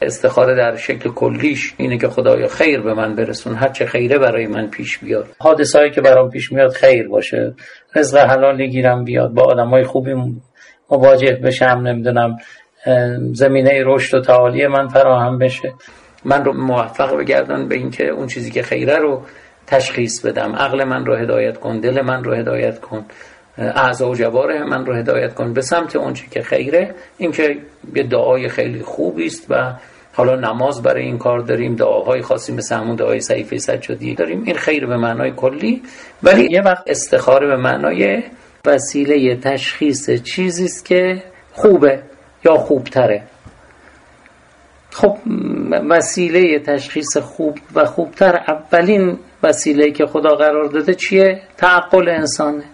استخاره در شکل کلیش اینه که خدایا خیر به من برسون، هر چه خیره برای من پیش بیاد، حادثه‌ای که برام پیش میاد خیر باشه، رزق حلالی گیرم بیاد، با آدمای خوبی مواجه بشم، نمیدونم زمینه رشد و تعالی من فراهم بشه، من رو موفق بگردن به این که اون چیزی که خیره رو تشخیص بدم، عقل من رو هدایت کن، دل من رو هدایت کن، اعضا و جوارح من رو هدایت کن به سمت اون چیزی که خیره. این که یه دعای خیلی خوبی است و حالا نماز برای این کار داریم، دعاهای خاصی مثل همون دعای صحیفه سجادی داریم، این خیر به معنای کلی. ولی یه وقت استخاره به معنای وسیله تشخیص چیزی است که خوبه یا خوبتره. خب وسیله تشخیص خوب و خوبتر، اولین وسیله که خدا قرار داده چیه؟ تعقل انسانه.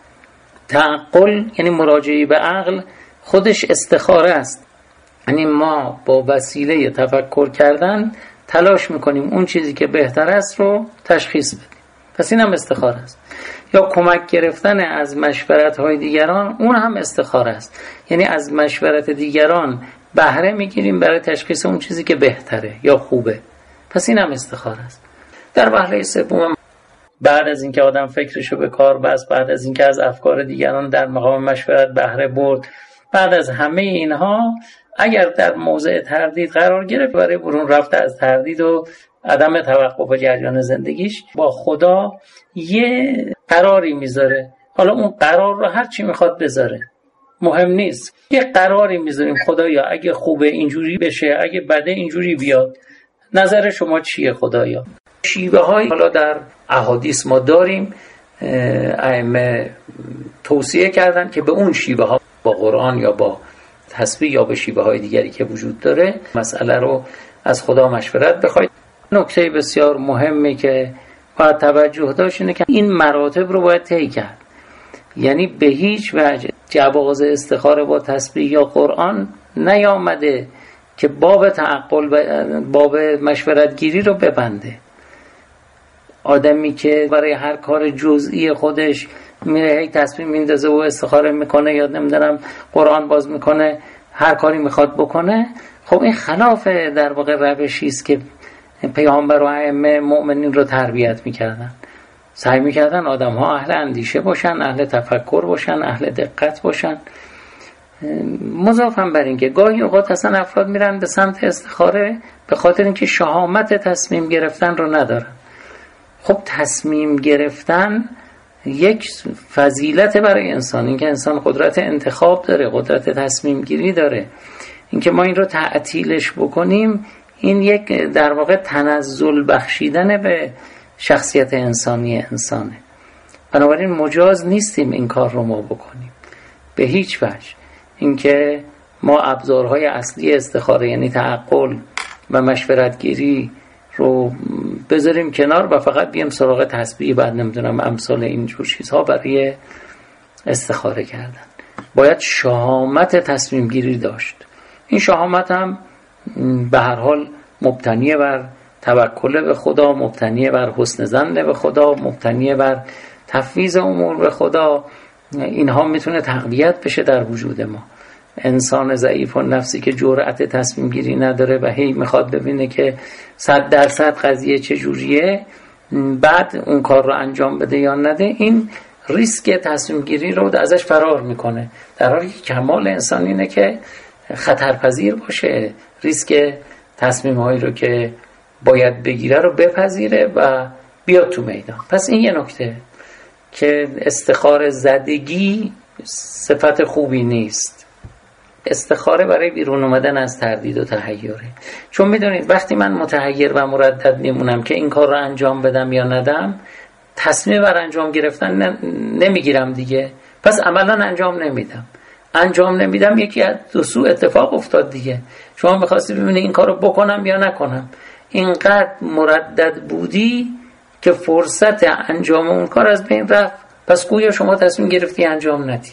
تعقل یعنی مراجعه به عقل، خودش استخاره است. یعنی ما با وسیله تفکر کردن تلاش میکنیم اون چیزی که بهتر است رو تشخیص بدیم. پس این هم استخاره است. یا کمک گرفتن از مشورت‌های دیگران، اون هم استخاره است. یعنی از مشورت دیگران بهره میگیریم برای تشخیص اون چیزی که بهتره یا خوبه. پس این هم استخاره است. در وهله سوم، بعد از اینکه آدم فکرشو به کار بست، بعد از اینکه از افکار دیگران در مقام مشورت بهره برد، بعد از همه اینها اگر در موضع تردید قرار گرفت، برای برون رفته از تردید و عدم توقف جریان زندگیش با خدا یه قراری میذاره. حالا اون قرار رو هر چی میخواد بذاره، مهم نیست. یه قراری میذاریم خدایا اگه خوبه اینجوری بشه، اگه بده اینجوری بیاد، نظر شما چیه خدایا؟ شیوه های حالا در احادیث ما داریم، ائمه توصیه کردن که به اون شیوه ها با قرآن یا با تسبیح یا به شیوه های دیگری که وجود داره مسئله رو از خدا مشورت بخواید. نکته بسیار مهمی که باید توجه داشت اینه که این مراتب رو باید طی کرد. یعنی به هیچ وجه جواز استخاره با تسبیح یا قرآن نیامده که باب تعقل و باب مشورت گیری رو ببنده. آدمی که برای هر کار جزئی خودش میره هی تسبیح میندازه و استخاره میکنه یا نمیدونم قرآن باز میکنه، هر کاری میخواد بکنه، خب این خلاف در واقع روشی است که پیامبر و ائمه مؤمنین رو تربیت میکردن. سعی میکردن آدم ها اهل اندیشه باشن، اهل تفکر باشن، اهل دقت باشن. مضافم بر این که گاهی اوقات اصلا افراد میرن به سمت استخاره به خاطر اینکه شهامت تصمیم گرفتن رو ندارن. خب تصمیم گرفتن یک فضیلت برای انسان، اینکه انسان قدرت انتخاب داره، قدرت تصمیم گیری داره. اینکه ما این رو تعطیلش بکنیم، این یک در واقع تنزل بخشیدن به شخصیت انسانی انسانه. بنابراین مجاز نیستیم این کار رو ما بکنیم به هیچ وجه. اینکه ما ابزارهای اصلی استخاره یعنی تعقل و مشورتگیری رو بذاریم کنار و فقط بیم سراغ تسبیح، بعد نمیدونم امثال اینجور چیزها برای استخاره کردن. باید شهامت تصمیم گیری داشت. این شهامت هم به هر حال مبتنی بر توکل به خدا، مبتنی بر حسن ظن به خدا، مبتنی بر تفویض امور به خدا. اینها میتونه تقویت بشه در وجود ما. انسان ضعیف و نفسی که جرأت تصمیم گیری نداره و هی میخواد ببینه که 100% قضیه چجوریه، بعد اون کار رو انجام بده یا نده، این ریسک تصمیم گیری رو ازش فرار میکنه. در حالی که کمال انسان اینه که خطرپذیر باشه، ریسک تصمیم هایی رو که باید بگیره رو بپذیره و بیاد تو میدان. پس این یه نکته که استخاره زدگی صفت خوبی نیست. استخاره برای بیرون اومدن از تردید و تحیره. چون میدونید وقتی من متحیر و مردد میمونم که این کار رو انجام بدم یا ندم، تصمیم بر انجام گرفتن نمیگیرم دیگه، پس عملا انجام نمیدم. یکی از دو سو اتفاق افتاد دیگه. شما می‌خواستی ببینی این کار رو بکنم یا نکنم، اینقدر مردد بودی که فرصت انجام اون کار از بین رفت، پس گویا شما تصمیم گرفتی انجام ندی.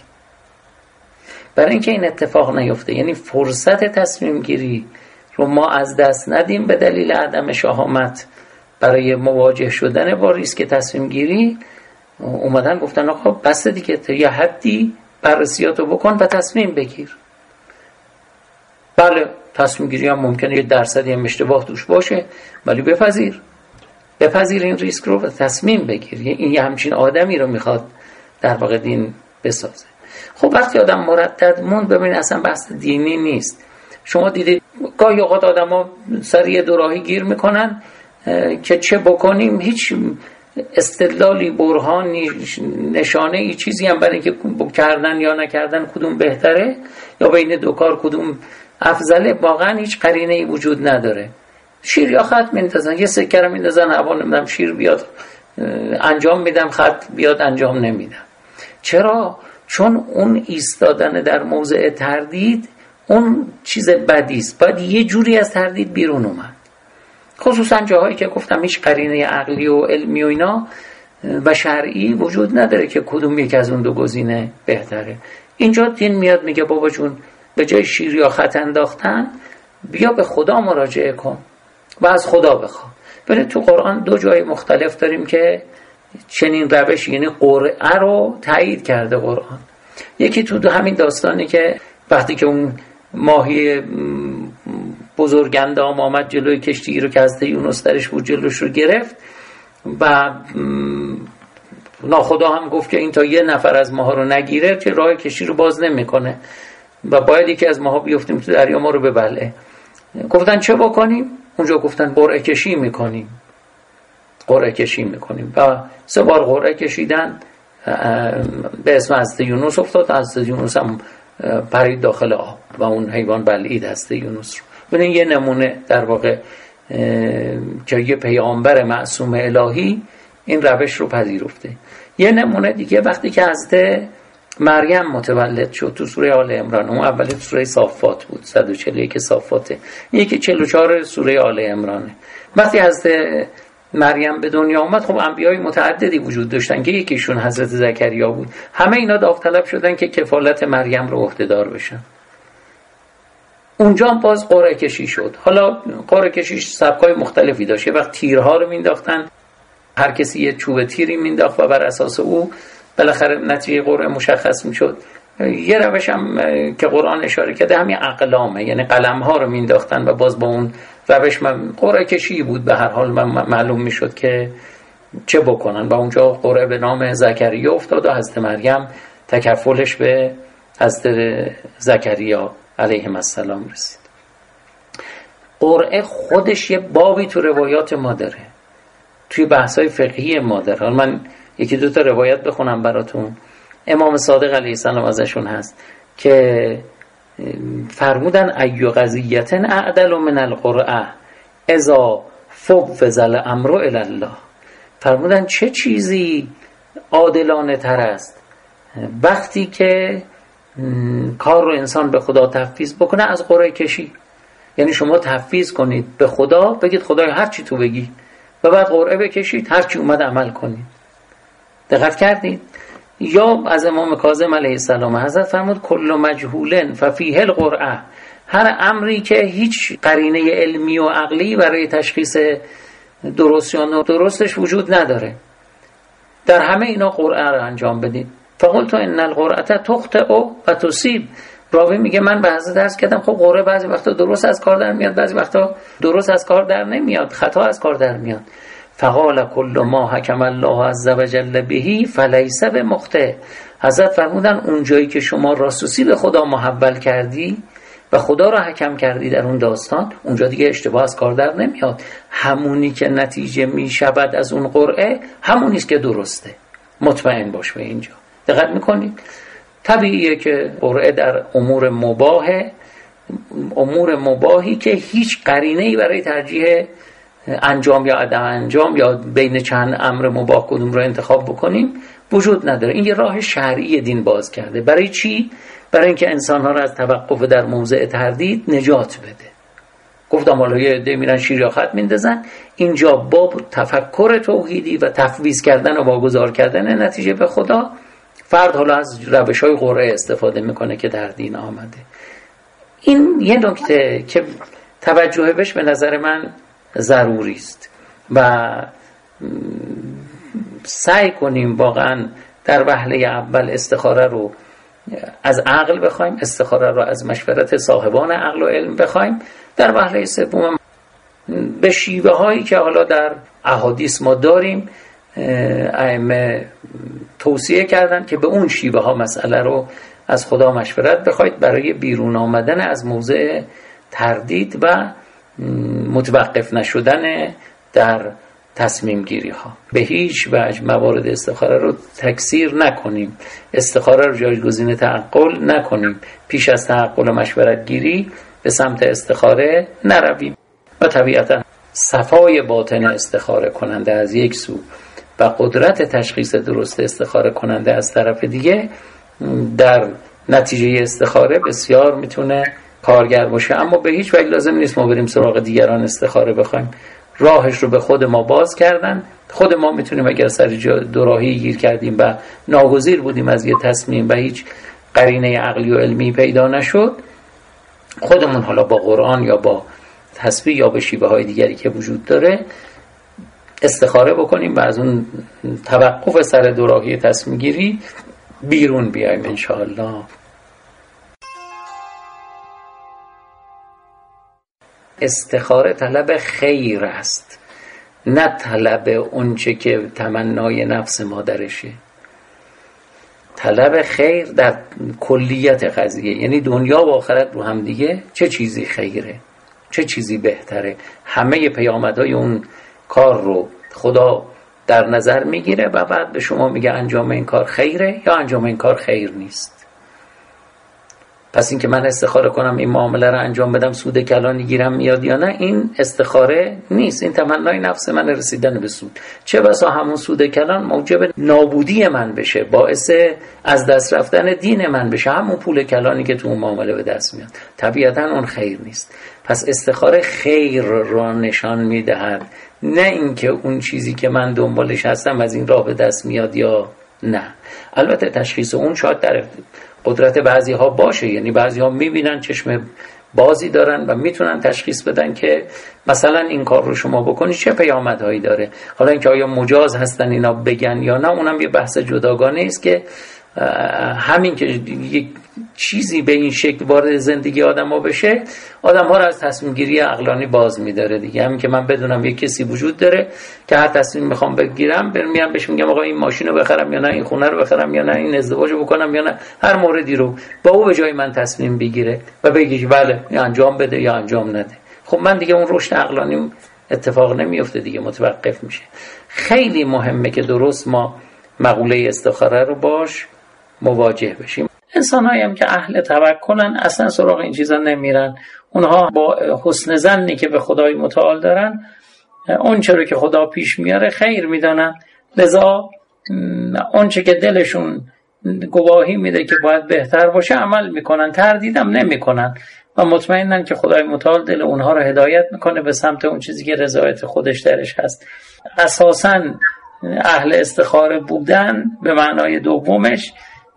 برای اینکه این اتفاق نیفته، یعنی فرصت تصمیم گیری رو ما از دست ندیم به دلیل عدم شهامت برای مواجه شدن با ریسک تصمیم گیری، اومدن گفتن خب بس دیگه، یه حدی بررسیاتو بکن و تصمیم بگیر. بله تصمیم گیری هم ممکنه یه درصدی هم اشتباه توش باشه، ولی بپذیر این ریسک رو و تصمیم بگیر. این یه همچین آدمی رو میخواد در واقع دین بسازه. خب وقتی آدم مردد موند، ببین اصلا بحث دینی نیست. شما دیدید گاهی اوقات آدما سر یه دوراهی گیر میکنن که چه بکنیم، هیچ استدلالی، برهانی، نشانه ای چیزی هم برای اینکه کردن یا نکردن کدوم بهتره یا بین دو کار کدوم افضله، واقعا هیچ قرینه ای وجود نداره. شیر یا خط میندازن، یه سکه رو میندازن هوا، نمیدم شیر بیاد انجام میدم، خط بیاد انجام نمیدم. چرا؟ چون اون ایستادن در موضع تردید اون چیز بدی است، باید یه جوری از تردید بیرون اومد. خصوصا جاهایی که گفتم هیچ قرینه عقلی و علمی و اینا و شرعی وجود نداره که کدوم یک از اون دو گزینه بهتره. اینجا دین میاد میگه بابا جون، به جای شیر یا خط انداختن بیا به خدا مراجعه کن و از خدا بخوا. بله تو قرآن دو جای مختلف داریم که چنین روش، یعنی قرعه رو تایید کرده قرآن. یکی تو همین داستانی که وقتی که اون ماهی بزرگندام آمد جلوی کشتی رو که حضرت یونس درش بود جلوش رو گرفت و ناخدا هم گفت که این تا یه نفر از ماها رو نگیره که راه کشتی رو باز نمیکنه و باید یکی از ماها بیفتیم تو دریا ما رو ببله. گفتن چه بکنیم؟ اونجا گفتن قرعه کشی میکنیم و 3 بار قرعه کشیدن، به اسم حضرت یونس افتاد، حضرت یونس هم پرید داخل آب و اون حیوان بلعید حضرت یونس رو. ببین یه نمونه در واقع که یه پیامبر معصوم الهی این روش رو پذیرفته. یه نمونه دیگه وقتی که حضرت مریم متولد شد تو سوره آل عمران، اون اولی تو سوره صافات بود، 141 صافاته، یکی 44 سوره آل عمرانه. وقتی حضرت مریم به دنیا اومد، خب انبیای متعددی وجود داشتن که یکیشون حضرت زکریا بود. همه اینا داوطلب شدن که کفالت مریم رو عهده‌دار بشن. اونجا هم باز قرعه کشی شد. حالا قرعه کشیش سبکای مختلفی داشت. یه وقت تیرها رو مینداختن، هر کسی یه چوب تیری مینداخت و بر اساس او بالاخره نتیجه قرعه مشخص میشد. یه روش هم که قرآن اشاره کرده همین اقلامه، یعنی قلم ها رو مینداختن و باز با اون روش قرعه کشی بود. به هر حال معلوم میشد که چه بکنن و اونجا قرعه به نام زکریا افتاد و حضرت مریم تکفلش به حضرت زکریا علیه السلام رسید. قرعه خودش یه بابی تو روایات ما داره، توی بحث‌های فقهی ما داره. حالا من 1-2 تا روایت بخونم براتون. امام صادق علیه السلام ازشون هست که فرمودن ایو قضیة اعدل من القرعه اذا فوض الامر الی الله. فرمودن چه چیزی عادلانه تر است وقتی که کار رو انسان به خدا تفویض بکنه از قرعه کشی. یعنی شما تفویض کنید به خدا، بگید خدای هر چی تو بگی، و بعد قرعه بکشید هر چی اومد عمل کنید. دقت کردید؟ یا از امام کاظم علیه السلام حضرت فرمود کل مجهول ففیه القرعه. هر امری که هیچ قرینه علمی و عقلی برای تشخیص درست یا نادرستش وجود نداره، در همه اینا قرعه رو انجام بدید. فقلت ان القرعه تخطئ و تصیب. راوی میگه من به حضرت عرض کردم خب قرعه بعضی وقتا درست از کار در میاد، بعضی وقتا درست از کار در نمیاد، خطا از کار در میاد. فقال کل ما حکم الله عز وجل بهی فلیس بمخطئ. حضرت فرمودن اون جایی که شما راسوسی به خدا محول کردی و خدا را حکم کردی در اون داستان، اونجا دیگه اشتباه از کار در نمیاد. همونی که نتیجه میشود از اون قرعه همونیست که درسته. مطمئن باش به اینجا. دقت میکنید؟ طبیعیه که قرعه در امور مباهی که هیچ قرینه‌ای برای ترجیح انجام یا عدم انجام یا بین چند امر مباح کدوم رو انتخاب بکنیم وجود نداره. این یه راه شرعی دین باز کرده. برای چی؟ برای اینکه انسان‌ها رو از توقف در موضع تردید نجات بده. گفتم حالا یه عده میرن شیر یا خط میندازن. اینجا باب تفکر توحیدی و تفویض کردن و واگذار کردن نتیجه به خدا. فرد حالا از روش‌های قرعه استفاده میکنه که در دین آمده. این یه نکته که توجه بهش به نظر من ضروری است و سعی کنیم واقعا در وهله اول استخاره رو از عقل بخوایم، استخاره رو از مشورت صاحبان عقل و علم بخوایم. در وهله سوم به شیوه هایی که حالا در احادیث ما داریم ائمه توصیه کردن که به اون شیوه ها مسئله رو از خدا مشورت بخواید برای بیرون آمدن از موضع تردید و متوقف نشدن در تصمیم گیری ها. به هیچ وجه موارد استخاره رو تکثیر نکنیم، استخاره رو جایگزین تعقل نکنیم، پیش از تعقل و مشورت گیری به سمت استخاره نرویم و طبیعتا صفای باطن استخاره کننده از یک سو و قدرت تشخیص درست استخاره کننده از طرف دیگه در نتیجه استخاره بسیار میتونه کارگر باشه. اما به هیچ وجه لازم نیست ما بریم سراغ دیگران استخاره بخوایم. راهش رو به خود ما باز کردن. خود ما میتونیم اگر سر دوراهی گیر کردیم و ناگزیر بودیم از یه تصمیم و هیچ قرینه عقلی و علمی پیدا نشد، خودمون حالا با قرآن یا با تسبیح یا به شیوه های دیگری که وجود داره استخاره بکنیم و از اون توقف سر دوراهی تصمیم گیری بیرون بیایم انشاءالله. استخاره طلب خیر است، نه طلب اونچه که تمنای نفس ما درشه. طلب خیر در کلیت قضیه، یعنی دنیا و آخرت رو هم دیگه چه چیزی خیره، چه چیزی بهتره. همه پیامدهای اون کار رو خدا در نظر میگیره و بعد به شما میگه انجام این کار خیره یا انجام این کار خیر نیست. پس این که من استخاره کنم این معامله رو انجام بدم سود کلانی گیرم میاد یا نه، این استخاره نیست، این تمنای نفس من رسیدن به سود. چه بسا همون سود کلان موجب نابودی من بشه، باعث از دست رفتن دین من بشه، همون پول کلانی که تو اون معامله به دست میاد. طبیعتا اون خیر نیست. پس استخاره خیر را نشان میدهد، نه اینکه اون چیزی که من دنبالش هستم از این راه به دست میاد یا نه. البته تشخیص اون شاید در قدرت بعضی ها باشه، یعنی بعضی ها میبینن چشم بازی دارن و میتونن تشخیص بدن که مثلا این کار رو شما بکنی چه پیامدهایی داره. حالا اینکه آیا مجاز هستن اینا بگن یا نه اونم یه بحث جداگانه است که همین که یک چیزی به این شکل وارد زندگی آدم‌ها بشه، آدم‌ها رو از تصمیم گیری عقلانی باز می‌داره دیگه. همین که من بدونم یک کسی وجود داره که هر تصمیم می‌خوام بگیرم میام بهش میگم آقا این ماشین رو بخرم یا نه، این خونه رو بخرم یا نه، این ازدواج رو بکنم یا نه، هر موردی رو با او به جای من تصمیم بگیره و بگه بله یا انجام بده یا انجام نده. خب من دیگه اون رشد عقلانی اتفاق نمیفته دیگه، متوقف میشه. خیلی مهمه که درست ما مقوله استخاره رو باش مواجه بشیم. انسان‌هایی هم که اهل توکلن اصلا سراغ این چیزا نمیرن. اونها با حسن ظنی که به خدای متعال دارن اون چه رو که خدا پیش میاره خیر میدانن، لذا اون چه که دلشون گواهی میده که باید بهتر باشه عمل میکنن، تردیدم نمیکنن و مطمئنن که خدای متعال دل اونها رو هدایت میکنه به سمت اون چیزی که رضایت خودش درش هست. اساساً اهل استخاره بودن به معنای دومش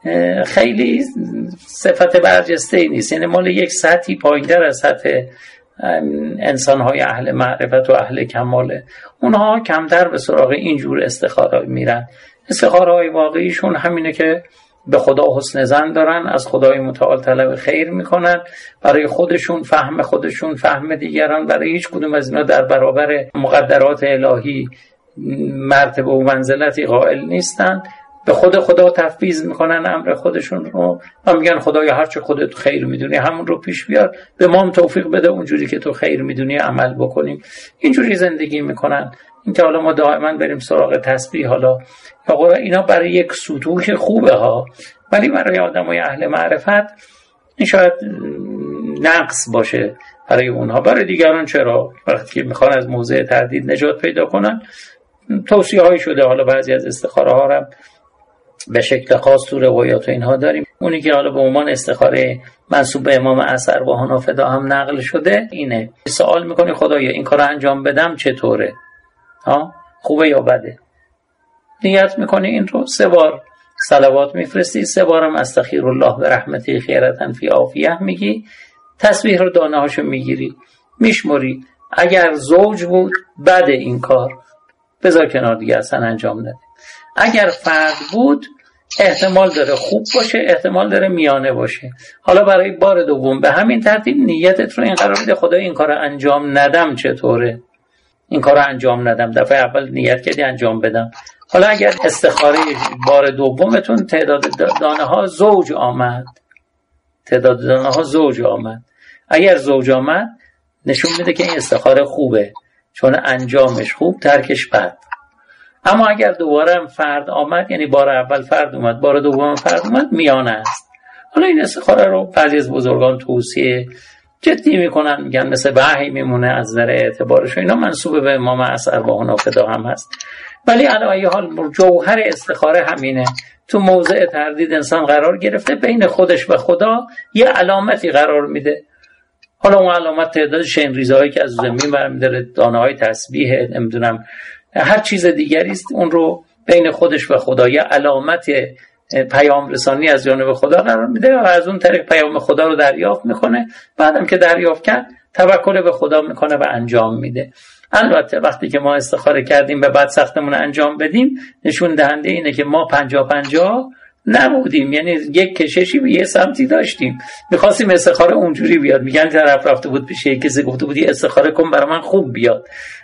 خیلی صفت برجسته نیست، یعنی مال یک سطحی پایین‌تر از سطح انسان‌های اهل معرفت و اهل کماله. اونها کمتر به سراغ اینجور استخاره میرن. استخاره‌های واقعیشون همینه که به خدا حسن ظن دارن، از خدای متعال طلب خیر میکنن، برای خودشون فهم دیگران، برای هیچ کدوم از اینا در برابر مقدرات الهی مرتبه و منزلتی قائل نیستن. به خدا تفویض میکنن امر خودشون رو و میگن خدایا هر چه خودت خیر میدونی همون رو پیش بیار، به ما هم توفیق بده اونجوری که تو خیر میدونی عمل بکنیم. اینجوری زندگی میکنن. اینکه حالا ما دائما بریم سراغ تسبیح حالا یا قرآن، اینا برای یک سطوح خوبه ها، ولی برای آدمای اهل معرفت این شاید نقص باشه برای اونها. برای دیگران چرا؟ وقتی که میخوان از موضع تردید نجات پیدا کنن توصیه هایی شده. حالا بعضی از استخاره ها هم به شکل خاص تو روایات و اینها داریم. اونی که حالا به عنوان استخاره منسوب به امام اثر و حنفدا هم نقل شده اینه، سوال میکنی خدایا این کار انجام بدم چطوره، خوبه یا بده؟ نیت میکنی این رو 3 بار صلوات میفرستی، 3 بارم استغفر الله به رحمتی خیرتن فی عافیه میگی، تسبیح رو دانه هاشو میگیری میشمری. اگر زوج بود بده این کار بذار کنار دیگه اصلا انجام نده. اگر فرد بود احتمال داره خوب باشه، احتمال داره میانه باشه. حالا برای بار دوم به همین ترتیب نیتت رو این قرار بده خدای این کار انجام ندم چطوره، این کار انجام ندم، دفعه اول نیت کردی انجام بدم. حالا اگر استخاره بار دومتون تعداد دانه ها زوج آمد، تعداد دانه ها زوج آمد، اگر زوج آمد نشون میده که این استخاره خوبه، چون انجامش خوب ترکش بد. اما اگر دوباره هم فرد آمد، یعنی بار اول فرد اومد بار دوم فرد اومد، میانه است. حالا این استخاره رو بعضی از بزرگان توصیه جدی میکنن، میگن مثل وحی میمونه از نظر اعتبارش و اینا، منسوب به امام اثر با اون فدا هم هست. ولی علی حال جوهر استخاره همینه. تو موضع تردید انسان قرار گرفته، بین خودش و خدا یه علامتی قرار میده. حالا اون علامت تعداد شین ریزهایی که از زمین برمی‌داره، دانه‌های تسبیح، نمیدونم هر چیز دیگری است، اون رو بین خودش و خدا یه علامت پیام رسانی از جانب خدا قرار میده و از اون طریق پیام خدا رو دریافت میکنه. بعدم که دریافت کرد توکل به خدا میکنه و انجام میده. البته وقتی که ما استخاره کردیم و بعد سختمون انجام بدیم، نشون دهنده اینه که ما 50-50 نبودیم، یعنی یک کششی به یه سمتی داشتیم. میخواستیم استخاره اونجوری بیاد، میگن طرف رفته بود پیش یک کسی گفته بودی استخاره کن برای من خوب بیاد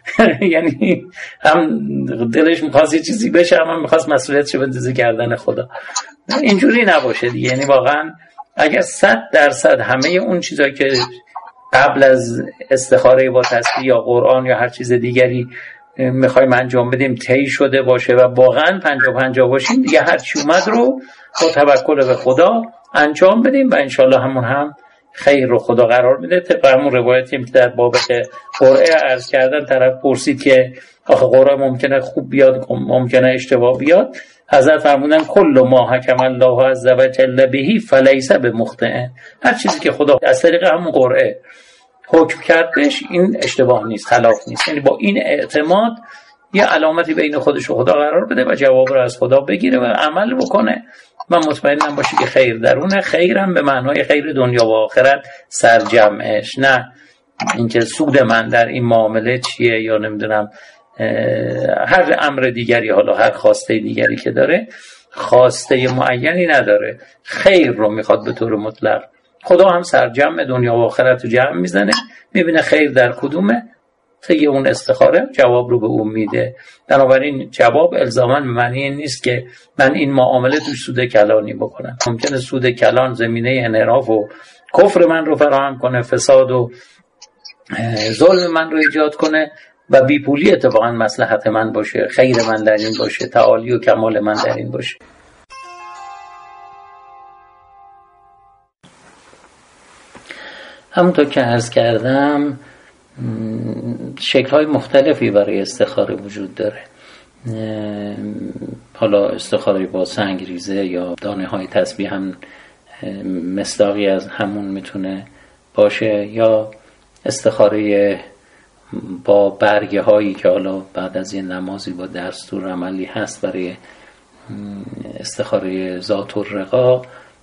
یعنی هم دلش میخواست یه چیزی بشه، هم میخواست مسئولیتشو بندازه گردن خدا. اینجوری نباشه دیگه. یعنی واقعا اگر 100% همه اون چیزایی که قبل از استخاره با تسبیح یا قرآن یا هر چیز دیگری میخوایم انجام بدیم طی شده باشه و واقعا 50-50 باشیم، دیگه هر چی اومد رو با توکل به خدا انجام بدیم و انشالله همون هم خیر رو خدا قرار میده. طبق همون روایتی که در باب قرعه عرض کردن، طرف پرسید که آخه قرعه ممکنه خوب بیاد ممکنه اشتباه بیاد، حضرت فرمودن کل ما حکم الله عز وجل بهی فلیس بمخطئ، هر چیزی که خدا از طریق همون قرعه حکم کردش این اشتباه نیست، خلاف نیست. یعنی با این اعتماد یه علامتی بین خودش و خدا قرار بده و جواب رو از خدا بگیره و عمل بکنه و مطمئنم باشه که خیر درونه. خیرم به معنای خیر دنیا و آخرت سرجمعش، نه اینکه سود من در این معامله چیه یا نمیدونم هر امر دیگری، حالا هر خواسته دیگری که داره خواسته معینی نداره، خیر رو میخواد به طور مطلق. خدا هم سرجمع دنیا و آخرت رو جمع میزنه، میبینه خیر در کدومه، طی اون استخاره جواب رو به اون میده. بنابراین جواب الزاما به معنی نیست که من این معامله توش سود کلانی بکنم. ممکنه سود کلان زمینه انحراف و کفر من رو فراهم کنه، فساد و ظلم من رو ایجاد کنه و بیپولی اتفاقا مصلحت من باشه، خیر من در این باشه، تعالی و کمال من در این باشه. همونطور که عرض کردم شکل‌های مختلفی برای استخاره وجود داره. حالا استخاره با سنگریزه یا دانه‌های تسبیح هم مصداقی از همون میتونه باشه، یا استخاره با برگه هایی که حالا بعد از یه نمازی با دستور عملی هست برای استخاره ذات الرقا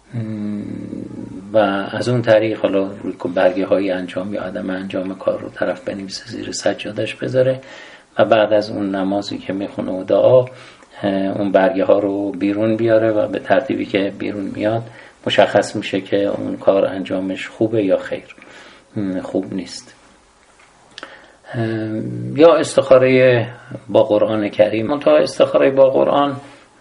و از اون طریق حالا برگه های انجام یا عدم انجام کار رو طرف بنویسه زیر سجادش بذاره و بعد از اون نمازی که میخونه و دعا اون برگه ها رو بیرون بیاره و به ترتیبی که بیرون میاد مشخص میشه که اون کار انجامش خوبه یا خیر خوب نیست. یا استخاره با قرآن کریم. منتها استخاره با قرآن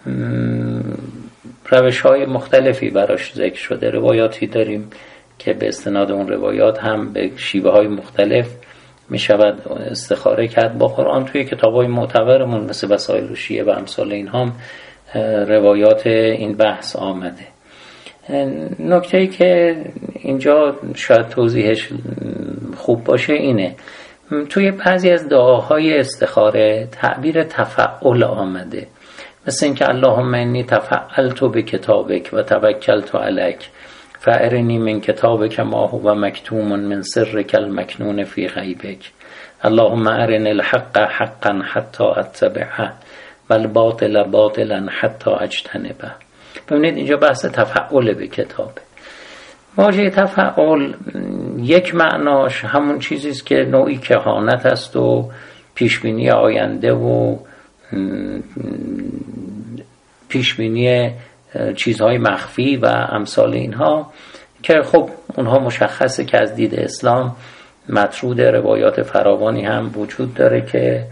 روش های مختلفی براش ذکر شده. روایاتی داریم که به استناد اون روایات هم به شیوه های مختلف می شود استخاره کرد با قرآن. توی کتاب های معتبرمون مثل وسائل شیعه و امثال این هم روایات این بحث آمده. نکته‌ای که اینجا شاید توضیحش خوب باشه اینه، توی بعضی از دعاهای استخاره تعبیر تفعل آمده، مثل اینکه اللهم انی تفعلت بکتابک و توکلت علیک فارنی من کتابک ما هو مکتوم من سرک المکنون فی غیبک اللهم ارنی الحق حقا حتی اتبعه و الباطل باطلا حتی اجتنبه. ببینید اینجا بحث تفعل به کتابه. واژه تفعل یک معناش همون چیزیست که نوعی کهانت است و پیشبینی آینده و پیشبینی چیزهای مخفی و امثال اینها که خب اونها مشخصه که از دید اسلام مطرود. روایات فراوانی هم وجود داره که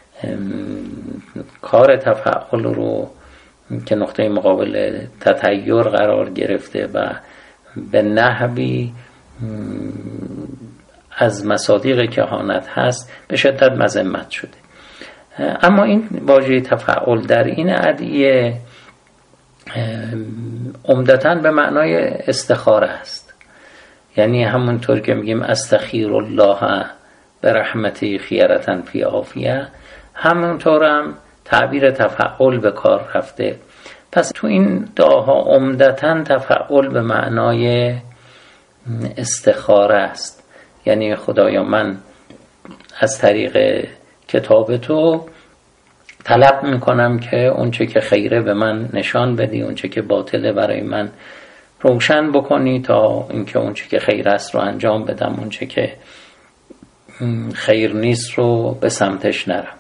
کار تفعل رو که نقطه مقابل تطیر قرار گرفته و به نحوی از مصادیق کهانت هست به شدت مذمت شده. اما این واژه تفعل در این ادعیه عمدتاً به معنای استخاره است، یعنی همونطور که میگیم استخیر الله به رحمتی خیرتن فی عافیه، همونطور هم تعبیر تفعل به کار رفته. پس تو این دعاها عمدتاً تفعل به معنای استخاره است، یعنی خدایا من از طریق کتاب تو طلب میکنم که اونچه که خیره به من نشان بدی، اونچه که باطله برای من روشن بکنی تا اینکه اونچه که خیر است رو انجام بدم، اونچه که خیر نیست رو به سمتش نرم.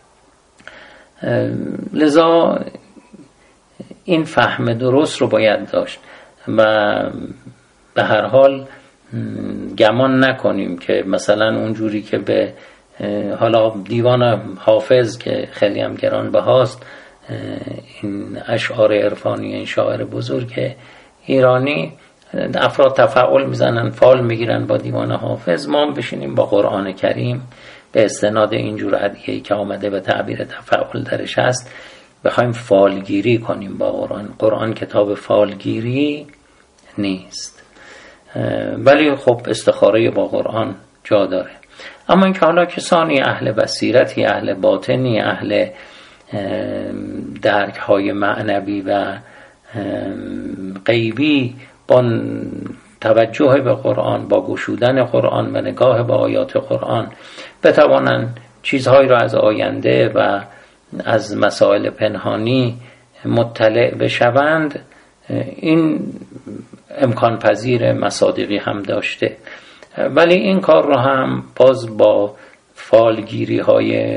لذا این فهم درست رو باید داشت و به هر حال گمان نکنیم که مثلا اونجوری که به حالا دیوان حافظ که خیلی هم گرانبهاست، این اشعار عرفانی این شاعر بزرگ ایرانی، افراد تفعل میزنن، فال میگیرن با دیوان حافظ، ما بشینیم با قرآن کریم به استناد اینجور ادعیه‌ای که آمده به تعبیر تفعل درش هست بخوایم فالگیری کنیم با قرآن. قرآن کتاب فالگیری نیست، ولی خب استخاره با قرآن جا داره. اما اینکه حالا کسانی اهل بصیرتی، اهل باطنی، اهل درک های معنوی و غیبی با توجه به قرآن، با گشودن قرآن و نگاه به آیات قرآن بتوانند چیزهایی را از آینده و از مسائل پنهانی مطلع بشوند، این امکان پذیر مصادیقی هم داشته. ولی این کار رو هم باز با فالگیری های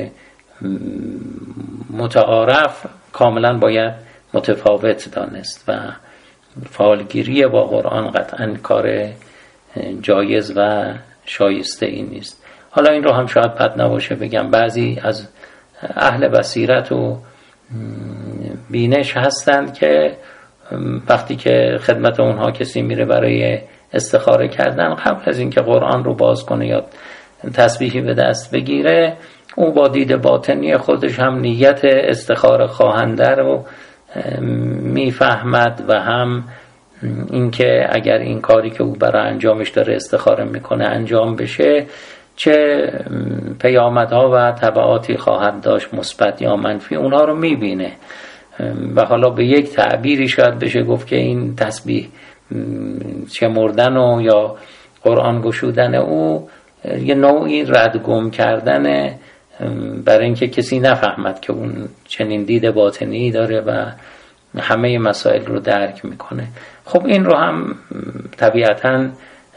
متعارف کاملا باید متفاوت دانست و فالگیری با قرآن قطعا کار جایز و شایسته ای نیست. حالا این رو هم شاید بد نباشه بگم بعضی از اهل بصیرت و بینش هستند که وقتی که خدمت اونها کسی میره برای استخاره کردن، قبل از اینکه قرآن رو باز کنه یا تسبیحی به دست بگیره، او با دید باطنی خودش هم نیت استخاره خواهنده رو میفهمد و هم اینکه اگر این کاری که او برای انجامش داره استخاره میکنه انجام بشه چه پیامدها و تبعاتی خواهد داشت، مثبت یا منفی، اونها رو میبینه. و حالا به یک تعبیری شاید بشه گفت که این تسبیح شمردن و یا قرآن گشودن او یه نوعی ردگم کردن برای اینکه کسی نفهمد که اون چنین دید باطنی داره و همه مسائل رو درک میکنه. خب این رو هم طبیعتاً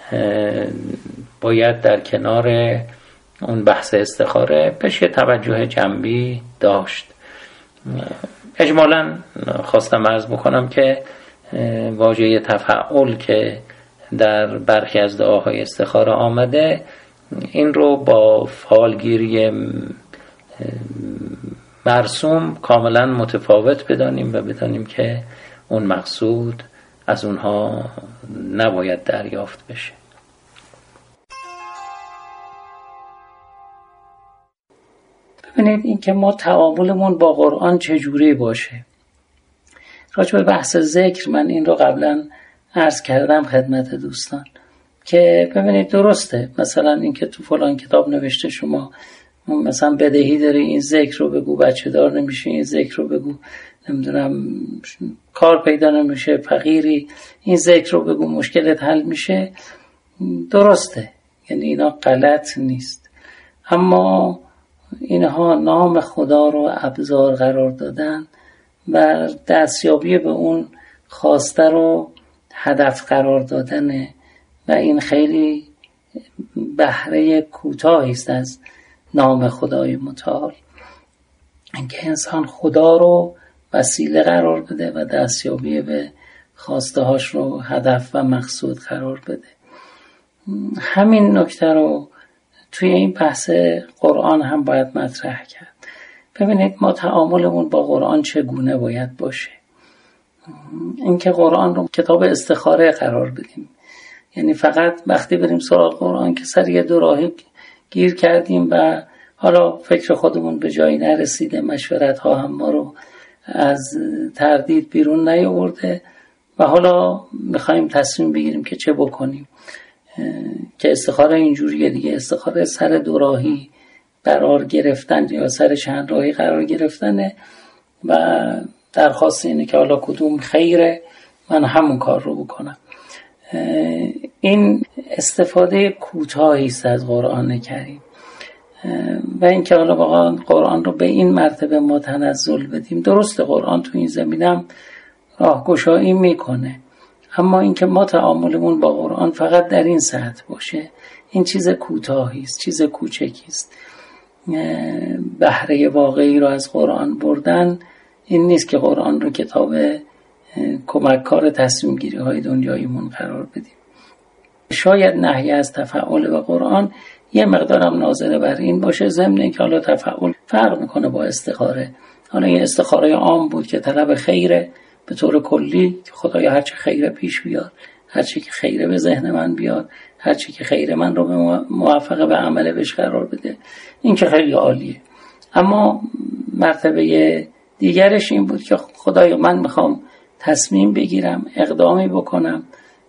باید در کنار اون بحث استخاره بشه توجه جنبی داشت. اجمالاً خواستم عرض بکنم که واژه تفعل که در برخی از دعاهای استخاره آمده، این رو با فالگیری مرسوم کاملا متفاوت بدانیم و بدانیم که اون مقصود از اونها نباید دریافت بشه. ببینید این که ما تعاملمون با قرآن چجوری باشه. راجع به بحث ذکر من این رو قبلا عرض کردم خدمت دوستان که ببینید درسته، مثلا این که تو فلان کتاب نوشته شما مثلا بدهی داری این ذکر رو بگو، بچه دار نمیشه این ذکر رو بگو، نمیدونم کار پیدا نمیشه، فقیری این ذکر رو بگو مشکلت حل میشه. درسته، یعنی اینا غلط نیست، اما اینها نام خدا رو ابزار قرار دادن و دستیابی به اون خواسته رو هدف قرار دادنه و این خیلی بهره کوتاهی است از نام خدای متعال. اینکه انسان خدا رو وسیله قرار بده و دستیابی به خواسته هاش رو هدف و مقصود قرار بده. همین نکته رو توی این بحث قرآن هم باید مطرح کرد. ببینید ما تعاملمون با قرآن چگونه باید باشه. اینکه قرآن رو کتاب استخاره قرار بدیم، یعنی فقط وقتی بریم سراغ قرآن که سر یه دو راهی گیر کردیم و حالا فکر خودمون به جایی نرسیده، مشورت ها هم ما رو از تردید بیرون نیاورده و حالا میخوایم تصمیم بگیریم که چه بکنیم، که استخاره اینجوریه دیگه. استخاره سر دو راهی قرار گرفتن یا سر چند راهی قرار گرفتنه و درخواست اینه که حالا کدوم خیره، من همون کار رو بکنم. این استفاده کوتاهی است از قرآن کریم و اینکه حالا واقعا قرآن رو به این مرتبه ما تنزل بدیم. درسته قرآن تو این زمینم راهگشایی میکنه، اما اینکه ما تعاملمون با قرآن فقط در این سطح باشه، این چیز کوتاهی است، چیز کوچکی است. بهره واقعی رو از قرآن بردن این نیست که قرآن رو کتاب کمککار تصمیم گیری های دنیاییمون قرار بدیم. شاید نهی از تفعول به قرآن یه مقدارم ناظر بر این باشه، ضمن که حالا تفعول فرق میکنه با استخاره. حالا یه استخاره عام بود که طلب خیره به طور کلی، که خدایا هرچی خیره پیش بیاد، هرچی که خیره به ذهن من بیاد، هرچی که خیره من رو به موفق به عمل بهش قرار بده، این که خیلی عالیه. اما مرتبه دیگرش این بود که خدایا من میخوام تصمیم بگیرم، اقدامی بکنم،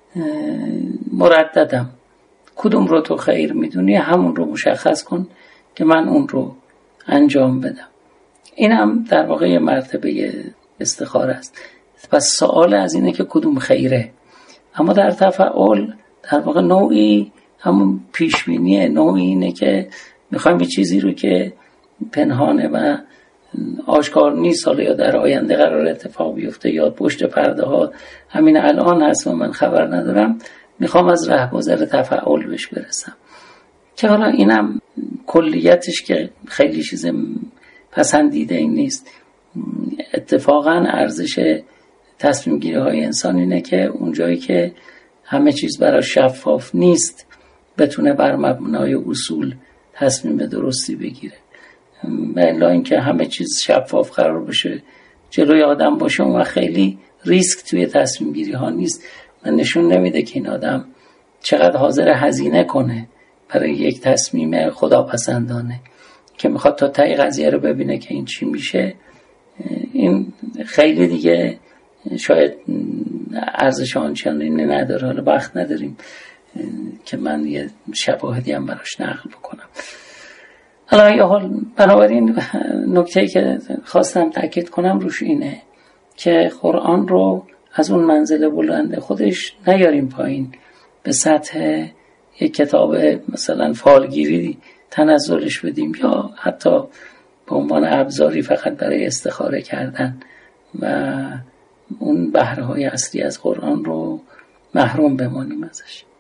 مرددم، کدوم رو تو خیر میدونی همون رو مشخص کن که من اون رو انجام بدم. این هم در واقع مرتبه استخاره است. پس سوال از اینه که کدوم خیره. اما در تفعول در واقع نوعی همون پیشبینیه، نوعی اینه که میخوایم یه چیزی رو که پنهانه و آشکار نیست، حالا یا در آینده قرار اتفاق بیفته یا پشت پرده ها همین الان هست و من خبر ندارم، میخوام از رهگذر تفعول بهش برسم. که حالا اینم کلیتش که خیلی چیز پسندیده این نیست. اتفاقا ارزش تصمیم گیری های انسان اینه که اونجایی که همه چیز برای شفاف نیست بتونه بر مبنای اصول تصمیم درستی بگیره. الا اینکه همه چیز شفاف قرار بشه جلوی آدم باشه، اون خیلی ریسک توی تصمیم گیری ها نیست و نشون نمیده که این آدم چقدر حاضر هزینه کنه برای یک تصمیم خداپسندانه که میخواد تا ته قضیه رو ببینه که این چی میشه. این خیلی دیگه شاید ارزش آنچنانی نداره. حالا وقت نداریم که من یه شواهدی هم براش نقل بکنم. حالا یه حال بنابراین نکته‌ای که خواستم تاکید کنم روش اینه که قرآن رو از اون منزل بلند خودش نیاریم پایین، به سطح یک کتاب مثلا فالگیری تنزلش بدیم یا حتی به عنوان ابزاری فقط برای استخاره کردن و اون بهره‌های اصلی از قرآن رو محروم بمانیم ازش.